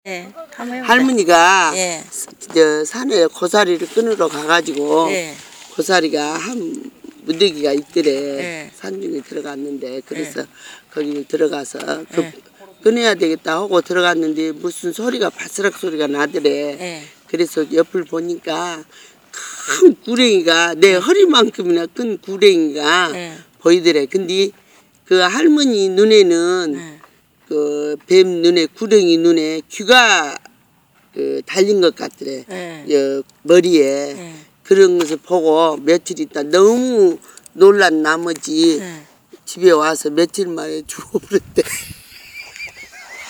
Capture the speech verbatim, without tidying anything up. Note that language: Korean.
예, 한번 해보자. 할머니가 예. 저 산에 고사리를 끊으러 가가지고 예. 고사리가 한 무더기가 있더래. 예. 산중에 들어갔는데 그래서 예. 거기 들어가서 그 예. 끊어야 되겠다 하고 들어갔는데 무슨 소리가 바스락 소리가 나더래. 예. 그래서 옆을 보니까 큰 구렁이가 내 허리만큼이나 큰 구렁이가 예. 보이더래. 근데 그 할머니 눈에는 예. 그 뱀 눈에 구렁이 눈에 귀가 그 달린 것 같더래. 예. 여 머리에 예. 그런 것을 보고 며칠 있다 너무 놀란 나머지 예. 집에 와서 며칠 만에 죽어버렸대.